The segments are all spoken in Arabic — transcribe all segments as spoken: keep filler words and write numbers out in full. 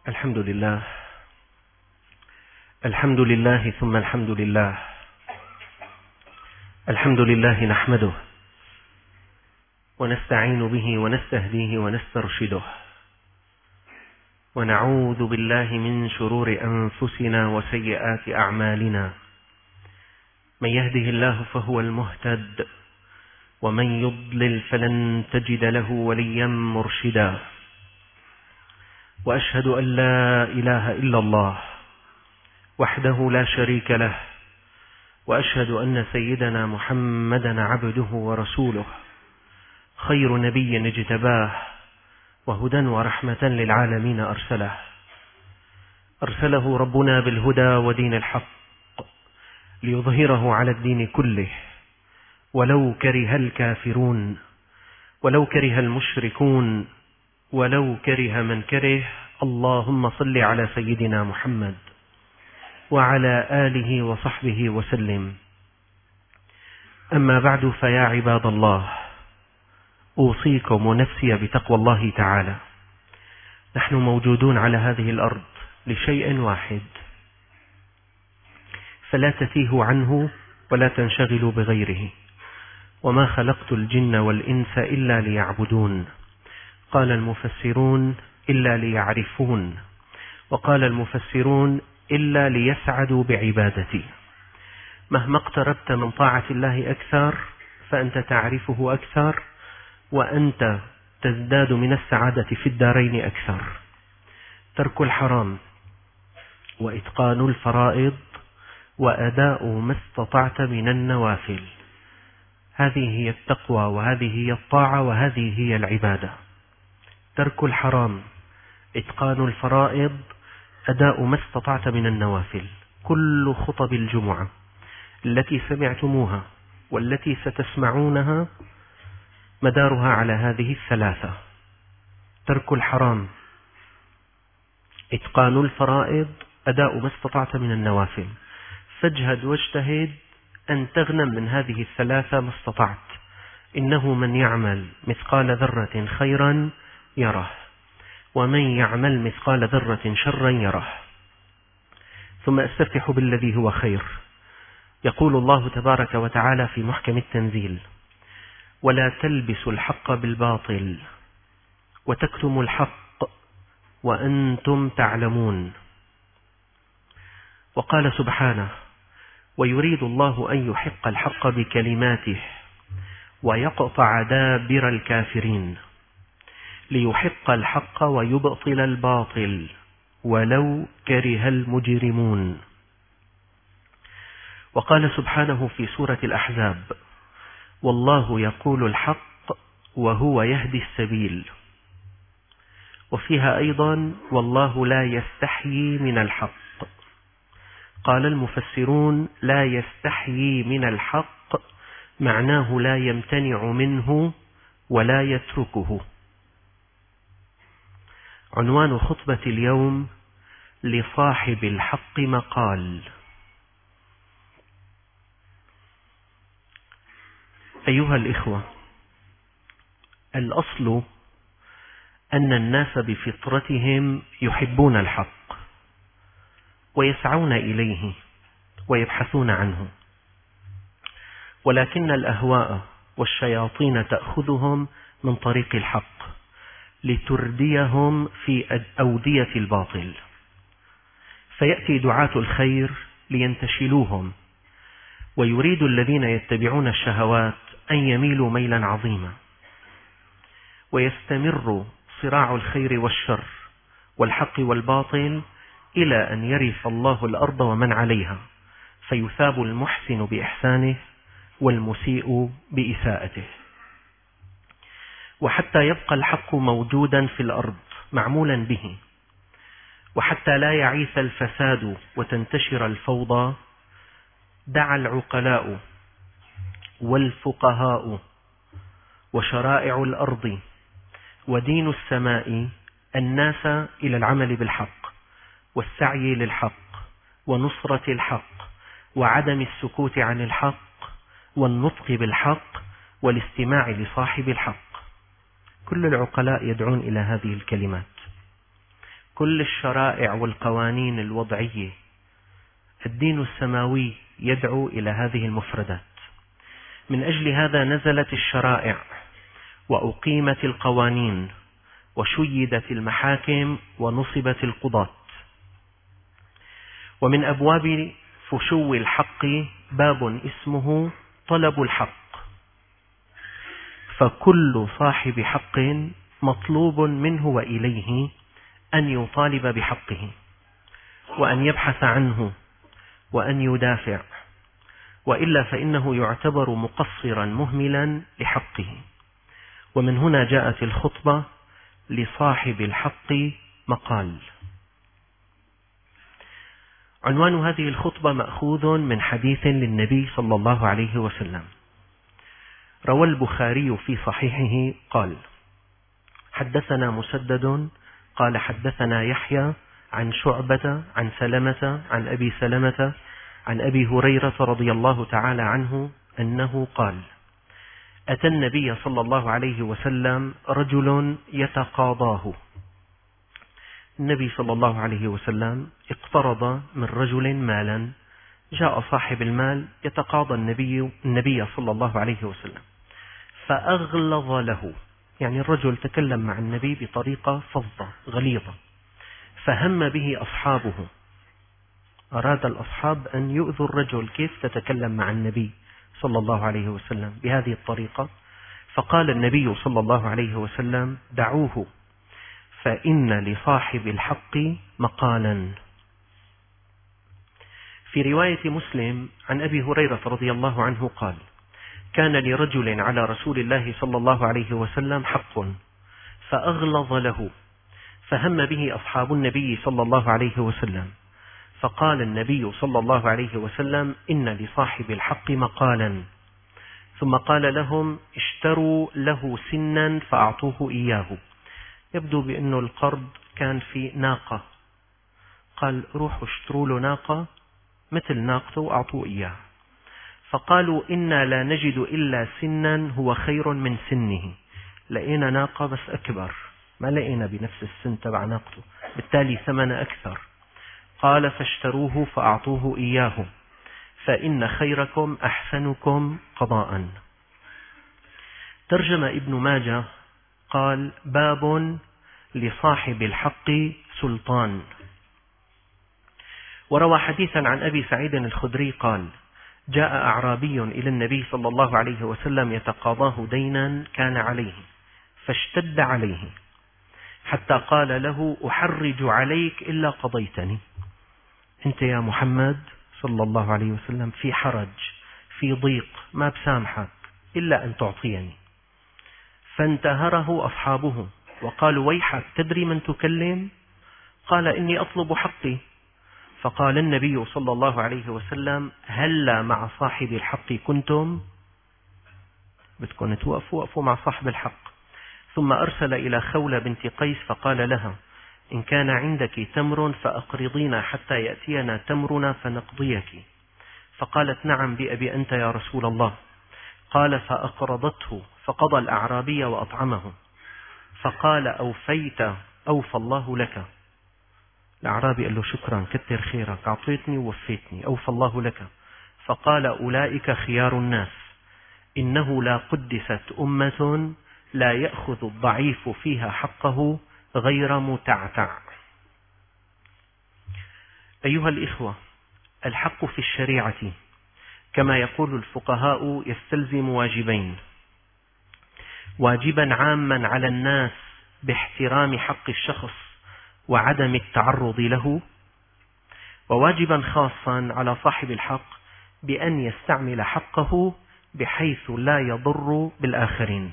الحمد لله الحمد لله ثم الحمد لله الحمد لله نحمده ونستعين به ونستهديه ونسترشده ونعوذ بالله من شرور أنفسنا وسيئات أعمالنا. من يهده الله فهو المهتد ومن يضلل فلن تجد له وليا مرشدا. وأشهد أن لا إله إلا الله وحده لا شريك له، وأشهد أن سيدنا محمدا عبده ورسوله، خير نبي اجتباه وهدى ورحمة للعالمين أرسله أرسله ربنا بالهدى ودين الحق ليظهره على الدين كله ولو كره الكافرون ولو كره المشركون ولو كره من كره. اللهم صل على سيدنا محمد وعلى آله وصحبه وسلم. أما بعد، فيا عباد الله، أوصيكم ونفسي بتقوى الله تعالى. نحن موجودون على هذه الأرض لشيء واحد، فلا تتيهوا عنه ولا تنشغلوا بغيره. وما خلقت الجن والإنس إلا ليعبدون. قال المفسرون إلا ليعرفون، وقال المفسرون إلا ليسعدوا بعبادتي. مهما اقتربت من طاعة الله أكثر فأنت تعرفه أكثر، وأنت تزداد من السعادة في الدارين أكثر. ترك الحرام وإتقان الفرائض وأداء ما استطعت من النوافل، هذه هي التقوى، وهذه هي الطاعة، وهذه هي العبادة. ترك الحرام، إتقان الفرائض، أداء ما استطعت من النوافل. كل خطب الجمعة التي سمعتموها والتي ستسمعونها مدارها على هذه الثلاثة: ترك الحرام، إتقان الفرائض، أداء ما استطعت من النوافل. فاجهد واجتهد أن تغنم من هذه الثلاثة ما استطعت. إنه من يعمل مثقال ذرة خيرا يره، ومن يعمل مثقال ذرة شرا يره. ثم أستفتح بالذي هو خير. يقول الله تبارك وتعالى في محكم التنزيل: ولا تلبسوا الحق بالباطل وتكتموا الحق وأنتم تعلمون. وقال سبحانه: ويريد الله أن يحق الحق بكلماته ويقطع دابر الكافرين ليحق الحق ويبطل الباطل ولو كره المجرمون. وقال سبحانه في سورة الأحزاب: والله يقول الحق وهو يهدي السبيل. وفيها أيضا: والله لا يستحيي من الحق. قال المفسرون: لا يستحيي من الحق معناه لا يمتنع منه ولا يتركه. عنوان خطبة اليوم: لصاحب الحق مقال. أيها الإخوة، الأصل أن الناس بفطرتهم يحبون الحق ويسعون إليه ويبحثون عنه، ولكن الأهواء والشياطين تأخذهم من طريق الحق لترديهم في أودية الباطل، فيأتي دعاة الخير لينتشلوهم، ويريد الذين يتبعون الشهوات أن يميلوا ميلا عظيما، ويستمر صراع الخير والشر والحق والباطل إلى أن يرث الله الأرض ومن عليها، فيثاب المحسن بإحسانه والمسيء بإساءته. وحتى يبقى الحق موجودا في الأرض معمولا به، وحتى لا يعيث الفساد وتنتشر الفوضى، دعا العقلاء والفقهاء وشرائع الأرض ودين السماء الناس إلى العمل بالحق والسعي للحق ونصرة الحق وعدم السكوت عن الحق والنطق بالحق والاستماع لصاحب الحق. كل العقلاء يدعون إلى هذه الكلمات، كل الشرائع والقوانين الوضعية، الدين السماوي يدعو إلى هذه المفردات. من أجل هذا نزلت الشرائع وأقيمت القوانين وشيدت المحاكم ونصبت القضاة. ومن أبواب فشو الحق باب اسمه طلب الحق، فكل صاحب حق مطلوب منه وإليه أن يطالب بحقه، وأن يبحث عنه، وأن يدافع، وإلا فإنه يعتبر مقصرا مهملا لحقه. ومن هنا جاءت الخطبة لصاحب الحق مقال. عنوان هذه الخطبة مأخوذ من حديث للنبي صلى الله عليه وسلم. روى البخاري في صحيحه قال: حدثنا مسدد قال حدثنا يحيى عن شعبة عن سلمة عن أبي سلمة عن أبي هريرة رضي الله تعالى عنه أنه قال: أتى النبي صلى الله عليه وسلم رجل يتقاضاه. النبي صلى الله عليه وسلم اقترض من رجل مالا، جاء صاحب المال يتقاضى النبي النبي صلى الله عليه وسلم، فأغلظ له، يعني الرجل تكلم مع النبي بطريقة فظة غليظة، فهم به أصحابه. أراد الأصحاب أن يؤذوا الرجل، كيف تتكلم مع النبي صلى الله عليه وسلم بهذه الطريقة؟ فقال النبي صلى الله عليه وسلم: دعوه فإن لصاحب الحق مقالا. في رواية مسلم عن أبي هريرة رضي الله عنه قال: كان لرجل على رسول الله صلى الله عليه وسلم حق فأغلظ له، فهم به أصحاب النبي صلى الله عليه وسلم، فقال النبي صلى الله عليه وسلم: إن لصاحب الحق مقالا. ثم قال لهم: اشتروا له سنا فأعطوه إياه. يبدو بأن القرض كان في ناقة، قال: روحوا اشتروا له ناقة مثل ناقته وأعطوه إياه. فقالوا: إنا لا نجد إلا سنا هو خير من سنه، لقينا ناقة بس أكبر، ما لقينا بنفس السن تبع ناقته، بالتالي ثمن أكثر. قال: فاشتروه فأعطوه إياه، فإن خيركم أحسنكم قضاء. ترجم ابن ماجه قال: باب لصاحب الحق سلطان. وروى حديثا عن أبي سعيد الخدري قال: جاء أعرابي إلى النبي صلى الله عليه وسلم يتقاضاه دينا كان عليه، فاشتد عليه حتى قال له: أحرج عليك إلا قضيتني. أنت يا محمد صلى الله عليه وسلم في حرج، في ضيق، ما بسامحك إلا أن تعطيني. فانتهره أصحابه وقالوا: ويحك، تدري من تكلم؟ قال: إني أطلب حقي. فقال النبي صلى الله عليه وسلم: هلا مع صاحب الحق كنتم؟ بدكم توقفوا وقفوا مع صاحب الحق. ثم أرسل إلى خولة بنت قيس فقال لها: إن كان عندك تمر فأقرضينا حتى يأتينا تمرنا فنقضيك. فقالت: نعم بأبي أنت يا رسول الله. قال: فأقرضته، فقضى الأعرابي وأطعمه. فقال: أوفيت، أوفى الله لك. الأعرابي قال له: شكرا، كتر خيرك، أعطيتني ووفيتني، أوفى الله لك. فقال: أولئك خيار الناس، إنه لا قدست أمة لا يأخذ الضعيف فيها حقه غير متعتع. أيها الإخوة، الحق في الشريعة كما يقول الفقهاء يستلزم واجبين: واجبا عاما على الناس باحترام حق الشخص وعدم التعرض له، وواجبا خاصا على صاحب الحق بأن يستعمل حقه بحيث لا يضر بالآخرين.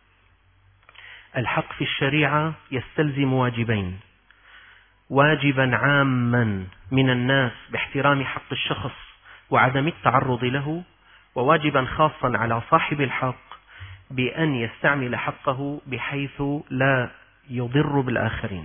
الحق في الشريعة يستلزم واجبين: واجبا عاما من الناس باحترام حق الشخص وعدم التعرض له، وواجبا خاصا على صاحب الحق بأن يستعمل حقه بحيث لا يضر بالآخرين.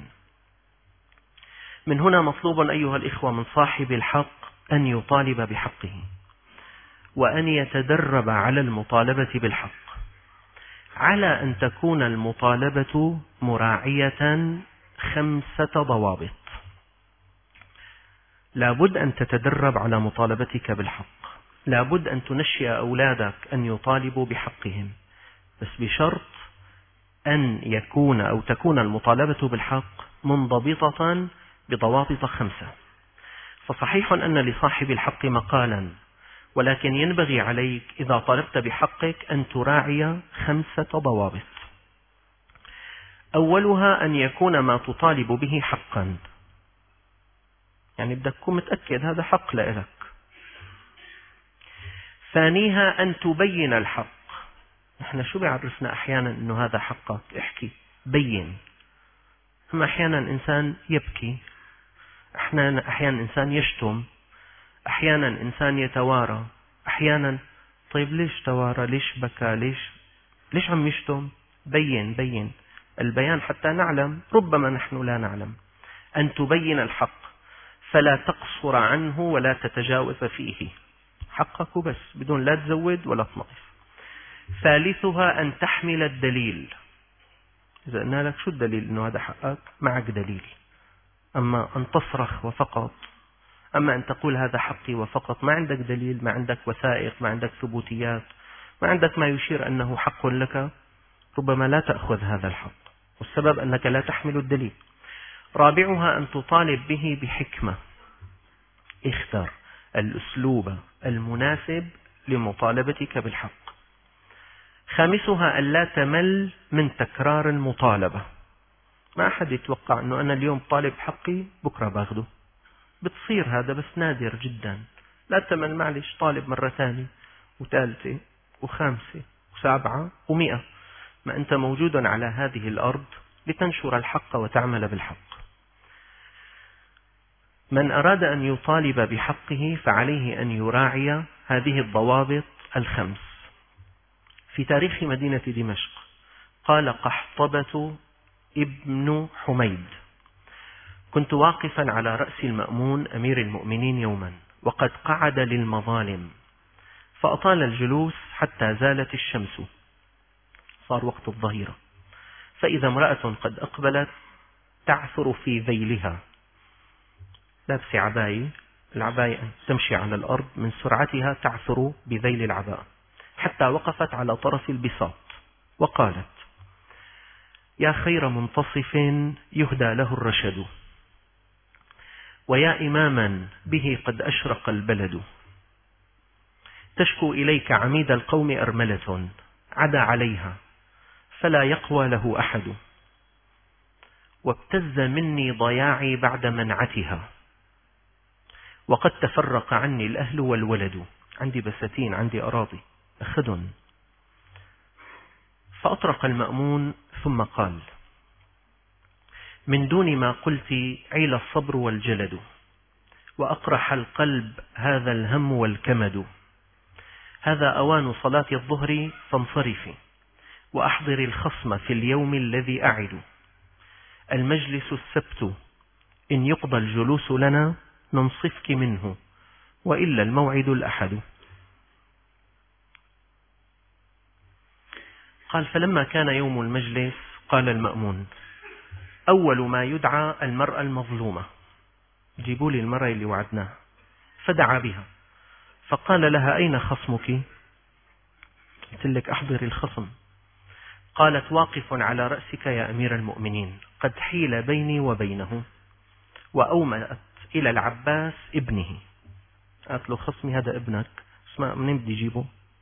من هنا مطلوب أيها الإخوة من صاحب الحق أن يطالب بحقه، وأن يتدرب على المطالبة بالحق، على أن تكون المطالبة مراعية خمسة ضوابط. لابد أن تتدرب على مطالبتك بالحق، لابد أن تنشئ أولادك أن يطالبوا بحقهم، بس بشرط أن يكون أو تكون المطالبة بالحق منضبطة بضوابط خمسة. فصحيح أن لصاحب الحق مقالا، ولكن ينبغي عليك إذا طالبت بحقك أن تراعي خمسة ضوابط. أولها أن يكون ما تطالب به حقا، يعني بدك تكون متأكد هذا حق لك. ثانيها أن تبين الحق. نحن شو بيعرفنا أحيانا أنه هذا حقك؟ احكي بين. أما أحيانا إنسان يبكي، أحيانا أحيانا إنسان يشتم، أحيانا إنسان يتوارى، أحيانا طيب ليش توارى؟ ليش بكى؟ ليش ليش عم يشتم؟ بين بين. البيان حتى نعلم، ربما نحن لا نعلم. أن تبين الحق فلا تقصر عنه ولا تتجاوز فيه، حقك بس بدون لا تزود ولا تنقص. ثالثها أن تحمل الدليل. إذا قلنا لك شو الدليل أنه هذا حقك؟ معك دليل. أما أن تصرخ وفقط، أما أن تقول هذا حقي وفقط، ما عندك دليل، ما عندك وثائق، ما عندك ثبوتيات، ما عندك ما يشير أنه حق لك، ربما لا تأخذ هذا الحق، والسبب أنك لا تحمل الدليل. رابعها أن تطالب به بحكمة. اختر الأسلوب المناسب لمطالبتك بالحق. خامسها أن لا تمل من تكرار المطالبة. ما أحد يتوقع أنه أنا اليوم طالب حقي بكرة باخده، بتصير هذا بس نادر جدا. لا تمل، معلش طالب مرة ثانية وثالثة وخامسة وسابعة ومئة. ما أنت موجود على هذه الأرض لتنشر الحق وتعمل بالحق. من أراد أن يطالب بحقه فعليه أن يراعي هذه الضوابط الخمس. في تاريخ مدينة دمشق قال قحطبة ابن حميد: كنت واقفا على رأس المأمون أمير المؤمنين يوما، وقد قعد للمظالم، فأطال الجلوس حتى زالت الشمس، صار وقت الظهيرة، فإذا امرأة قد أقبلت تعثر في ذيلها، لابسة عباية، العباية تمشي على الأرض، من سرعتها تعثر بذيل العباءة، حتى وقفت على طرف البساط وقالت: يا خير منتصف يهدى له الرشد، ويا إماما به قد أشرق البلد، تشكو إليك عميد القوم أرملة، عدا عليها فلا يقوى له أحد، وابتز مني ضياعي بعد منعتها، وقد تفرق عني الأهل والولد. عندي بساتين، عندي أراضي، أخذن. فأطرق المأمون ثم قال: من دون ما قلت عيل الصبر والجلد، وأقرح القلب هذا الهم والكمد، هذا أوان صلاة الظهر فانصرفي، وأحضر الخصم في اليوم الذي أعد، المجلس السبت، إن يقضى الجلوس لنا ننصفك منه، وإلا الموعد الأحد. قال: فلما كان يوم المجلس قال المأمون: أول ما يدعى المرأة المظلومة، جيبوا لي المرأة اللي وعدناها. فدعا بها، فقال لها: أين خصمك؟ قلت لك أحضر الخصم. قالت: واقف على رأسك يا أمير المؤمنين، قد حيل بيني وبينه. وأومأت إلى العباس ابنه، قالت له: خصمي هذا ابنك، اسمع منين بدي جيبه؟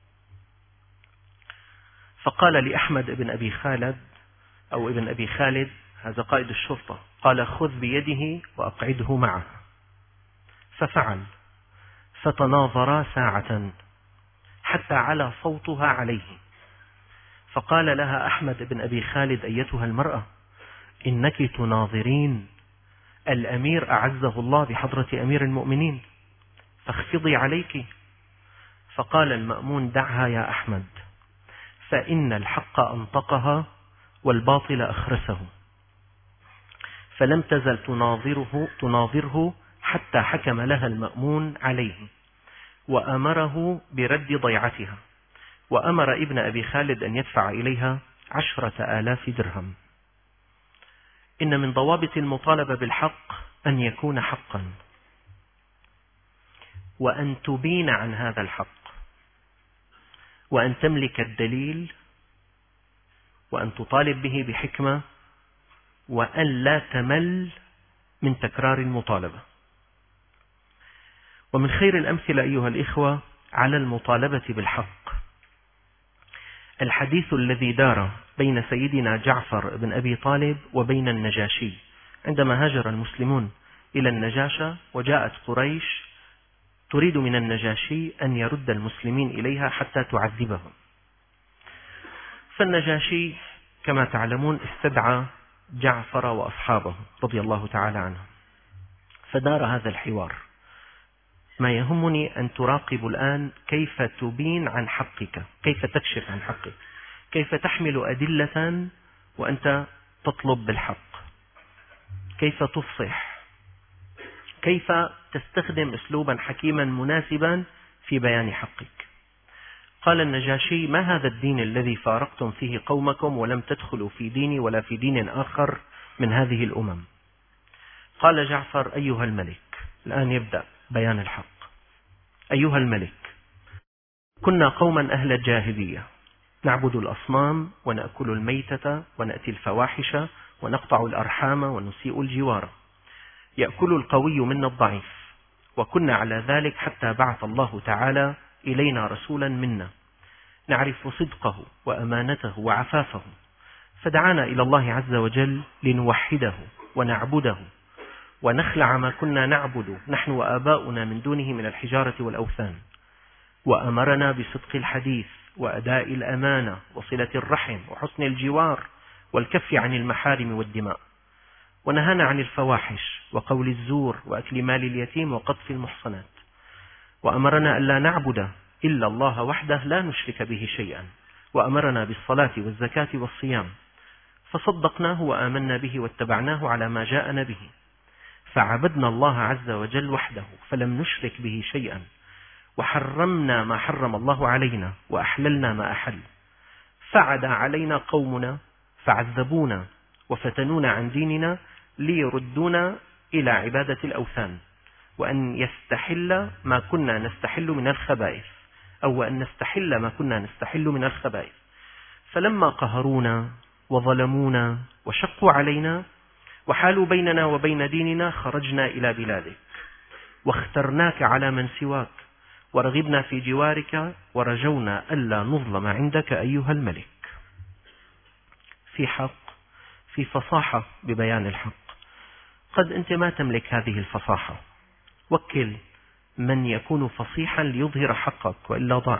فقال لأحمد ابن أبي خالد أو ابن أبي خالد، هذا قائد الشرطة، قال: خذ بيده وأقعده معه. ففعل، فتناظرا ساعة حتى على صوتها عليه. فقال لها أحمد بن أبي خالد: أيتها المرأة، إنك تناظرين الأمير أعزه الله بحضرة أمير المؤمنين، فاخفضي عليك. فقال المأمون: دعها يا أحمد، فإن الحق أنطقها والباطل أخرسه. فلم تزل تناظره, تناظره حتى حكم لها المأمون عليه، وأمره برد ضيعتها، وأمر ابن أبي خالد أن يدفع إليها عشرة آلاف درهم. إن من ضوابط المطالبة بالحق أن يكون حقا، وأن تبين عن هذا الحق، وأن تملك الدليل، وأن تطالب به بحكمة، وأن لا تمل من تكرار المطالبة. ومن خير الأمثلة أيها الإخوة على المطالبة بالحق الحديث الذي دار بين سيدنا جعفر بن أبي طالب وبين النجاشي عندما هاجر المسلمون إلى النجاشة، وجاءت قريش تريد من النجاشي أن يرد المسلمين إليها حتى تعذبهم. فالنجاشي كما تعلمون استدعى جعفر وأصحابه رضي الله تعالى عنهم، فدار هذا الحوار. ما يهمني أن تراقبوا الآن كيف تبين عن حقك، كيف تكشف عن حقك، كيف تحمل أدلة وأنت تطلب بالحق، كيف تفصح، كيف تستخدم أسلوبا حكيما مناسبا في بيان حقك. قال النجاشي: ما هذا الدين الذي فارقتم فيه قومكم ولم تدخلوا في ديني ولا في دين آخر من هذه الأمم؟ قال جعفر: أيها الملك، الآن يبدأ بيان الحق. أيها الملك، كنا قوما أهل الجاهلية نعبد الأصنام ونأكل الميتة ونأتي الفواحش ونقطع الأرحام ونسيء الجوار، يأكل القوي منا الضعيف، وكنا على ذلك حتى بعث الله تعالى إلينا رسولا منا نعرف صدقه وأمانته وعفافه، فدعانا إلى الله عز وجل لنوحده ونعبده ونخلع ما كنا نعبد نحن وآباؤنا من دونه من الحجارة والأوثان، وأمرنا بصدق الحديث وأداء الأمانة وصلة الرحم وحسن الجوار والكف عن المحارم والدماء، ونهانا عن الفواحش وقول الزور وأكل مال اليتيم وقذف المحصنات، وأمرنا ألا نعبد إلا الله وحده لا نشرك به شيئا، وأمرنا بالصلاة والزكاة والصيام، فصدقناه وآمنا به واتبعناه على ما جاءنا به، فعبدنا الله عز وجل وحده فلم نشرك به شيئا، وحرمنا ما حرم الله علينا وأحللنا ما أحل، فعدا علينا قومنا فعذبونا وفتنونا عن ديننا ليردونا إلى عبادة الأوثان، وأن يستحل ما كنا نستحل من الخبائث، أو أن نستحل ما كنا نستحل من الخبائث، فلما قهرونا وظلمونا وشقوا علينا وحالوا بيننا وبين ديننا خرجنا إلى بلادك واخترناك على من سواك، ورغبنا في جوارك ورجونا ألا نظلم عندك أيها الملك. في حق، في فصاحة ببيان الحق. قد أنت ما تملك هذه الفصاحة، وكل من يكون فصيحا ليظهر حقك وإلا ضاع.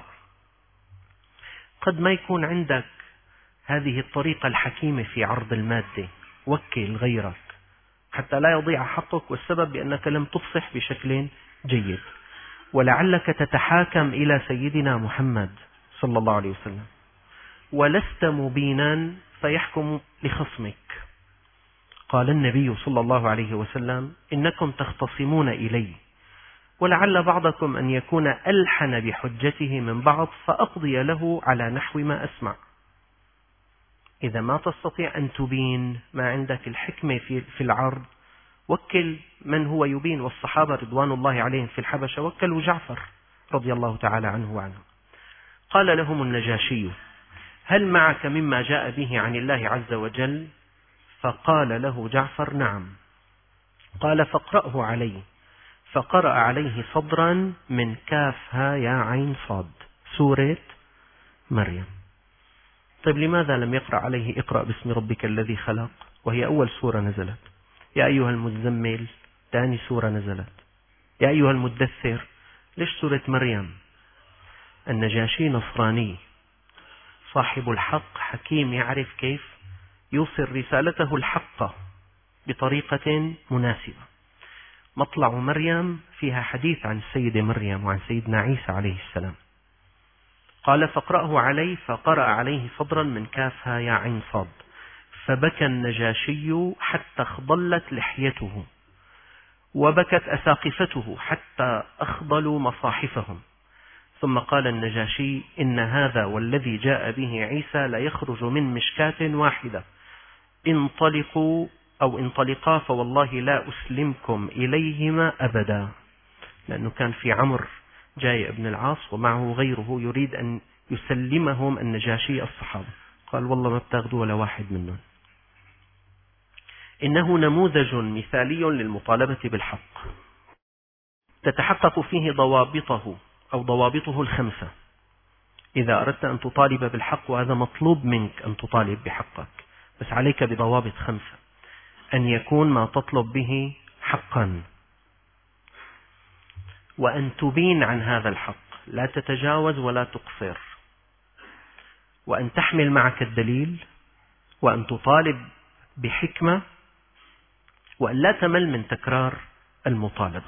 قد ما يكون عندك هذه الطريقة الحكيمة في عرض المادة، وكل غيرك حتى لا يضيع حقك، والسبب بأنك لم تفصح بشكل جيد. ولعلك تتحاكم إلى سيدنا محمد صلى الله عليه وسلم ولست مبينا فيحكم لخصمك. قال النبي صلى الله عليه وسلم: إنكم تختصمون إلي، ولعل بعضكم أن يكون ألحن بحجته من بعض فأقضي له على نحو ما أسمع. إذا ما تستطيع أن تبين ما عندك الحكمة في العرض، وكل من هو يبين. والصحابة رضوان الله عليهم في الحبشة وكلوا جعفر رضي الله تعالى عنه وعنه. قال لهم النجاشي: هل معك مما جاء به عن الله عز وجل؟ فقال له جعفر: نعم. قال: فاقرأه عليه. فقرأ عليه صدرا من كافها يا عين صاد، سورة مريم. طيب لماذا لم يقرأ عليه اقرأ باسم ربك الذي خلق وهي أول سورة نزلت؟ يا أيها المزمل ثاني سورة نزلت. يا أيها المدثر ليش سورة مريم؟ النجاشي نصراني صاحب الحق، حكيم، يعرف كيف يوصل رسالته الحقة بطريقة مناسبة. مطلع مريم فيها حديث عن السيدة مريم وعن سيدنا عيسى عليه السلام. قال: فاقرأه عليه. فقرأ عليه صدرا من كافها يا عين صاد، فبكى النجاشي حتى اخضلت لحيته، وبكت أساقفته حتى أخضلوا مصاحفهم. ثم قال النجاشي: إن هذا والذي جاء به عيسى لا يخرج من مشكاة واحدة، انطلقوا أو انطلقا فوالله لا أسلمكم إليهما أبدا، لأنه كان في عمرو جاي ابن العاص ومعه غيره يريد أن يسلمهم النجاشي الصحابة، قال والله ما بتاخذوا ولا واحد منهم. إنه نموذج مثالي للمطالبة بالحق تتحقق فيه ضوابطه أو ضوابطه الخمسة. إذا أردت أن تطالب بالحق، وهذا مطلوب منك أن تطالب بحقك، بس عليك بضوابط خمسة: أن يكون ما تطلب به حقا، وأن تبين عن هذا الحق، لا تتجاوز ولا تقصر، وأن تحمل معك الدليل، وأن تطالب بحكمة، وأن لا تمل من تكرار المطالبة.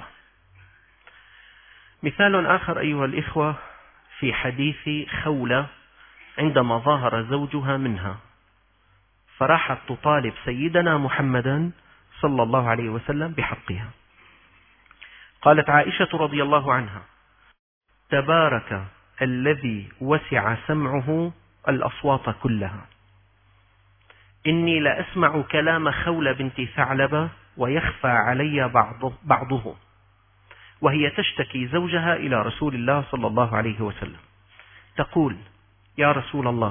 مثال آخر أيها الإخوة في حديث خولة عندما ظاهر زوجها منها، فراحت تطالب سيدنا محمدا صلى الله عليه وسلم بحقها. قالت عائشة رضي الله عنها: تبارك الذي وسع سمعه الأصوات كلها، إني لأسمع كلام خولة بنت ثعلبة ويخفى علي بعض بعضه، وهي تشتكي زوجها إلى رسول الله صلى الله عليه وسلم، تقول: يا رسول الله،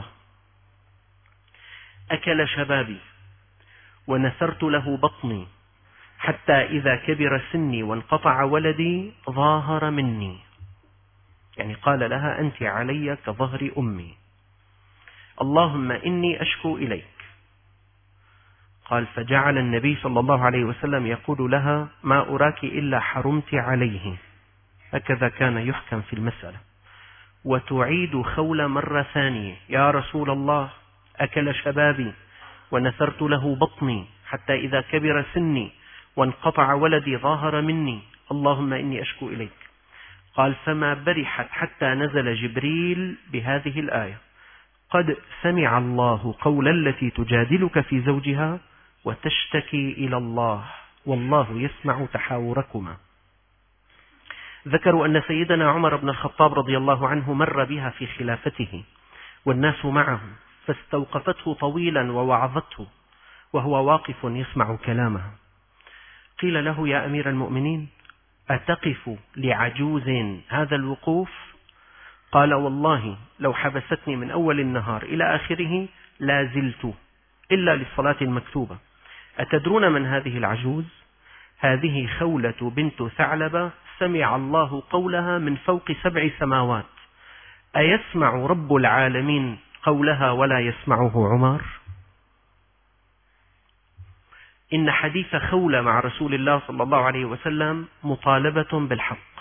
أكل شبابي ونثرت له بطني، حتى إذا كبر سني وانقطع ولدي ظاهر مني. يعني قال لها: أنت علي كظهر أمي، اللهم إني أشكو إليك. قال: فجعل النبي صلى الله عليه وسلم يقول لها: ما أراك إلا حرمت عليه. هكذا كان يحكم في المسألة. وتعيد خولة مرة ثانية: يا رسول الله، أكل شبابي ونثرت له بطني، حتى إذا كبر سني وانقطع ولدي ظاهر مني، اللهم إني أشكو إليك. قال: فما برحت حتى نزل جبريل بهذه الآية: قد سمع الله قول التي تجادلك في زوجها وتشتكي إلى الله والله يسمع تحاوركما. ذكروا أن سيدنا عمر بن الخطاب رضي الله عنه مر بها في خلافته والناس معه، فاستوقفته طويلا ووعظته وهو واقف يسمع كلامها. قيل له: يا أمير المؤمنين، أتقف لعجوز هذا الوقوف؟ قال: والله لو حبستني من أول النهار إلى آخره لا زلت إلا للصلاة المكتوبة. أتدرون من هذه العجوز؟ هذه خولة بنت ثعلبة، سمع الله قولها من فوق سبع سماوات. أيسمع رب العالمين قولها ولا يسمعه عمر؟ إن حديث خولة مع رسول الله صلى الله عليه وسلم مطالبة بالحق.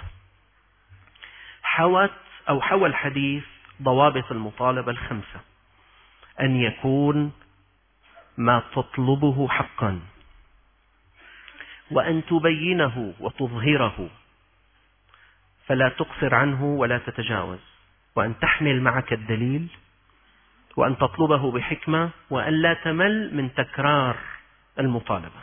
حوت أو حوى الحديث ضوابط المطالبة الخمسة: أن يكون ما تطلبه حقا، وأن تبينه وتظهره فلا تقصر عنه ولا تتجاوز، وأن تحمل معك الدليل، وأن تطلبه بحكمة، وأن لا تمل من تكرار المطالبة.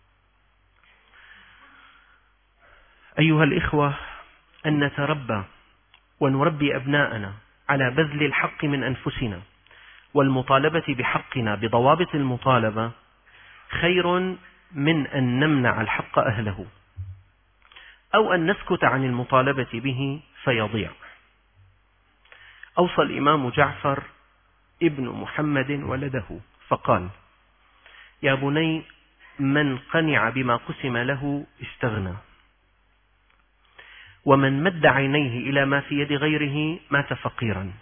أيها الإخوة، أن نتربى ونربي أبناءنا على بذل الحق من أنفسنا والمطالبة بحقنا بضوابط المطالبة خير من أن نمنع الحق أهله أو أن نسكت عن المطالبة به فيضيع. أوصى الإمام جعفر ابن محمد ولده فقال: يا بني، من قنع بما قسم له استغنى، ومن مد عينيه إلى ما في يد غيره مات فقيرا.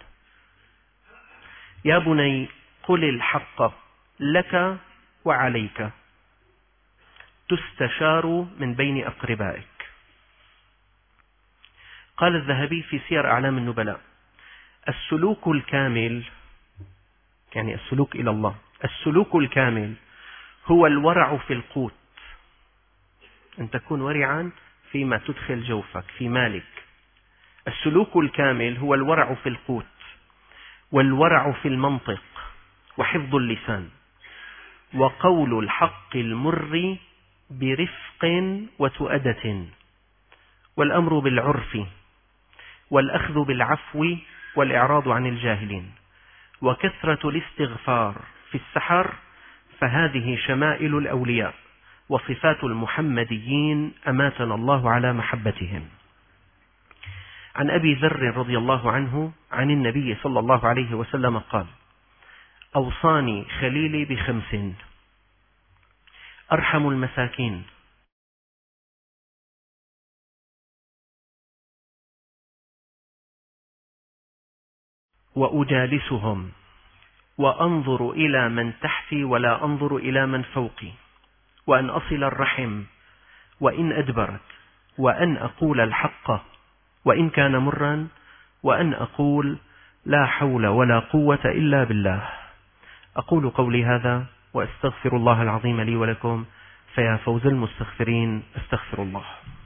يا بني، قل الحق لك وعليك، تستشار من بين أقربائك. قال الذهبي في سير أعلام النبلاء: السلوك الكامل، يعني السلوك إلى الله، السلوك الكامل هو الورع في القوت، أن تكون ورعا فيما تدخل جوفك في مالك. السلوك الكامل هو الورع في القوت، والورع في المنطق، وحفظ اللسان، وقول الحق المر برفق وتؤدة، والأمر بالعرف، والأخذ بالعفو، والإعراض عن الجاهلين، وكثرة الاستغفار في السحر، فهذه شمائل الأولياء وصفات المحمديين أماتنا الله على محبتهم. عن أبي ذر رضي الله عنه عن النبي صلى الله عليه وسلم قال: أوصاني خليلي بخمس: أرحم المساكين، وأجالسهم، وأنظر إلى من تحتي ولا أنظر إلى من فوقي، وأن أصل الرحم وإن أدبرت، وأن أقول الحق وإن كان مرا، وأن أقول لا حول ولا قوة إلا بالله. أقول قولي هذا وأستغفر الله العظيم لي ولكم، فيا فوز المستغفرين، استغفر الله.